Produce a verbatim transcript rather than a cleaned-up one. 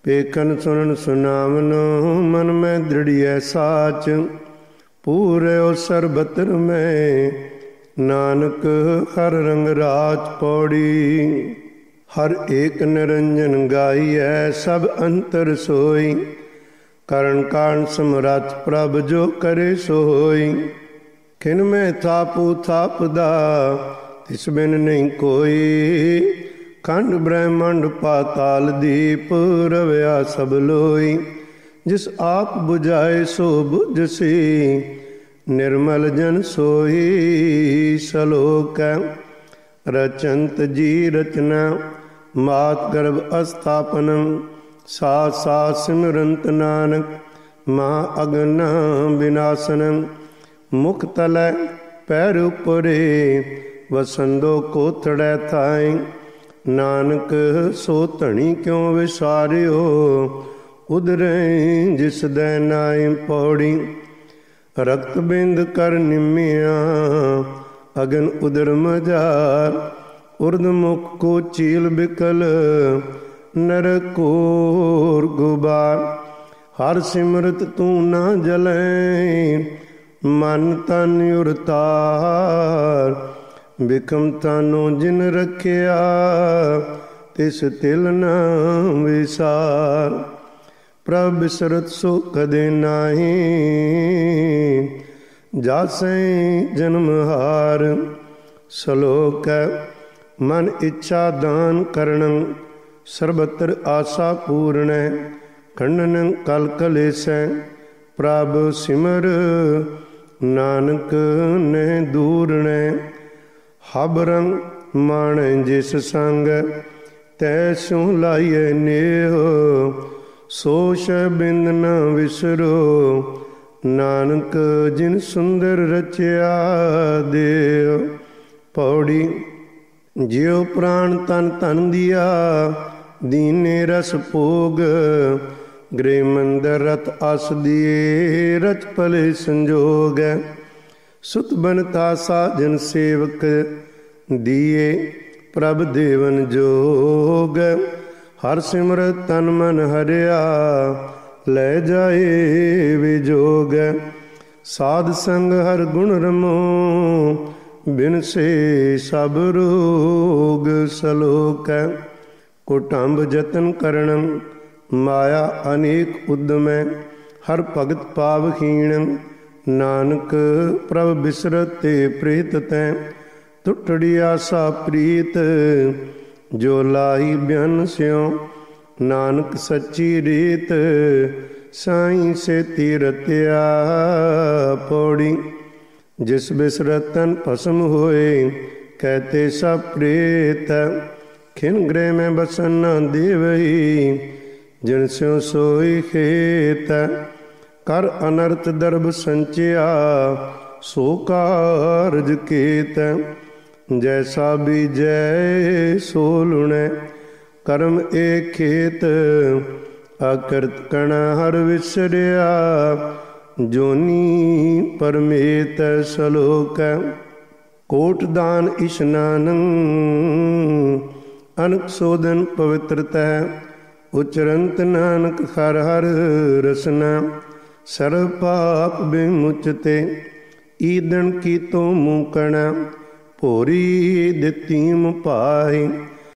ਵੇਖਣ ਸੁਣਨ ਸੁਨਾਵਨੋ ਮਨ ਮੈਂ ਦ੍ਰਿੜੀਐ ਸਾਚ। ਪੂਰਿਓ ਸਰਬਤਰ ਮੈਂ ਨਾਨਕ ਹਰ ਰੰਗ ਰਾਚ ਪੌੜੀ। ਹਰ ਏਕ ਨਿਰੰਜਨ ਗਾਈਐ ਸਭ ਅੰਤਰ ਸੋਈ। ਕਰਨ ਕਾਰਨ ਸਮਰੱਥ ਪ੍ਰਭ ਜੋ ਕਰੇ ਸੋ ਹੋਈ। ਖਿਨ ਮੈਂ ਥਾਪੂ ਥਾਪਦਾ ਤਿਸ ਬਿਨ ਨਹੀਂ ਕੋਈ। ਖੰਡ ਬ੍ਰਹਮੰਡ ਪਾਤਾਲ ਦੀਪ ਰਵਿਆ ਸਭ ਲੋਈ। ਜਿਸ ਆਪ ਬੁਝਾਏ ਸੋ ਬੁਝਸੀ ਨਿਰਮਲ ਜਨ ਸੋਈ। ਸਲੋਕ ਰਚੰਤ ਜੀ ਰਚਨਾ ਮਾਤ ਗਰਭ ਅਸਥਾਪਨੰ। ਸਾਥ ਸਾਥ ਸਿਮਰੰਤ ਨਾਨਕ ਮਹਾ ਅਗਨ ਵਿਨਾਸ਼ਨੰ। ਮੁਖ ਤਲੈ ਪੈਰ ਉਪਰੇ ਵਸੰਦੋ ਕੋਥੜੈ ਥਾਈ। ਨਾਨਕ ਸੋ ਧਣੀ ਕਿਉ ਵਿਸਾਰਿਓ ਉਦਰੈ ਜਿਸ ਦੈ ਨਾਇ ਪੌੜੀ। ਰਕਤ ਬਿੰਦ ਕਰ ਨਿਮਿਆ ਅਗਨ ਉਦਰ ਮਝਾਰ। ਉਰਦ ਮੁਖ ਕੋ ਚੀਲ ਬਿਕਲ ਨਰ ਘੋਰ ਗੁਬਾਰ। ਹਰ ਸਿਮਰਤ ਤੂੰ ਨਾ ਜਲੈ ਮਨ ਤਨ ਉਰ ਤਾਰ। ਬਿਕਮ ਤਾਨੋ ਜਿਨ ਰਖਿਆ ਤਿਸ ਤਿਲ ਨਾ ਵਿਸਾਰ। ਪ੍ਰਭ ਬਿਸਰਤ ਸੋ ਕਦੇ ਨਾਹੀ ਜਾਸੈ ਜਨਮ ਹਾਰ। ਸਲੋਕ ਮਨ ਇੱਛਾ ਦਾਨ ਕਰਣੰ ਸਰਬਤਰ ਆਸਾ ਪੂਰਣੈ। ਖੰਡਨੰ ਕਲ ਕਲੇਸੈ ਪ੍ਰਭ ਸਿਮਰ ਨਾਨਕ ਨੇ ਦੂਰਣੈ। ਹਬਰੰ ਮਾਣੈ ਜਿਸ ਸੰਗ ਤੈ ਸੋ ਲਾਈਐ ਨੇਹ। ਸੋ ਸ਼ਬਿੰਦ ਨ ਵਿਸਰੋ ਨਾਨਕ ਜਿਨ ਸੁੰਦਰ ਰਚਿਆ ਦੇਹ। ਪੌੜੀ ਜਿਉ ਪ੍ਰਾਣ ਤਨ ਧਨ ਦੀਆ ਦੀਨੇ ਰਸ ਭੋਗ। ਗ੍ਰਹਿ ਮੰਦਰ ਰਤ ਅਸ ਦੀਏ ਰਚ ਭਲੇ ਸੰਜੋਗ। ਸੁਤ ਬਨਤਾ ਸਾਜਨ ਸੇਵਕ ਦੀਏ ਪ੍ਰਭ ਦੇਵਨ ਜੋਗ। ਹਰ ਸਿਮਰਤ ਤਨ ਮਨ ਹਰਿਆ ਲੈ ਜਾਏ ਵਿਜੋਗ। ਸਾਧ ਸੰਗ ਹਰ ਗੁਣ ਰਮੋ ਬਿਨ ਸੇ ਸਭ ਰੋਗ। ਸਲੋਕ ਕੁਟੰਬ ਜਤਨ ਕਰਣੰ ਮਾਇਆ ਅਨੇਕ ਉਦਮੈ। ਹਰ ਭਗਤ ਪਾਵਹੀਣ ਨਾਨਕ ਪ੍ਰਭ ਬਿਸਰਤ ਤੇ ਪ੍ਰੀਤ ਤੈ। ਟੁੱਟੜੀ ਆਸਾ ਪ੍ਰੀਤ ਜੋ ਲਾਈ ਬਿਆਨ ਸਿਉ। ਨਾਨਕ ਸੱਚੀ ਰੀਤ ਸਾਈਂ ਸੇ ਰਤਿਆ। ਪੌੜੀ ਜਿਸ ਬਿਸਰਤ ਤਨ ਭਸਮ ਹੋਏ ਕਹਤੇ ਸਭ ਪ੍ਰੇਤ। ਖਿਨ ਗ੍ਰਹਿ ਮੈਂ ਬਸਨ ਨਾ ਦੇਵਈ ਜਿਨ ਸਿਉ ਸੋਈ ਖੇਤ। ਕਰ ਅਨਰਥ ਦਰਬ ਸੰਚਿਆ ਸੋ ਕਾਰਜ ਕੀਤ। ਜੈਸਾ ਬੀਜੈ ਸੋ ਲੁਣੈ ਕਰਮ ਏ ਖੇਤ। ਅਕਰਤ ਕਣ ਹਰ ਵਿਸਰਿਆ ਜੋਨੀ ਪਰਮੇਤ। ਸਲੋਕ ਕੋਟ ਦਾਨ ਇਸ਼ਨਾਨੰ ਅਨਕ ਸੋਦਨ ਪਵਿੱਤਰਤੈ। ਉਚਰੰਤ ਨਾਨਕ ਹਰ ਹਰ ਰਸਨਾ। ਸਰਬ ਪਾਪ ਬਿਮੁਚਤੇ ਈਦਣ ਕੀਤੋ ਮੂਕਣਾ। ਭੋਰੀ ਦਿੱਤੀ ਮੁ ਭਾਈ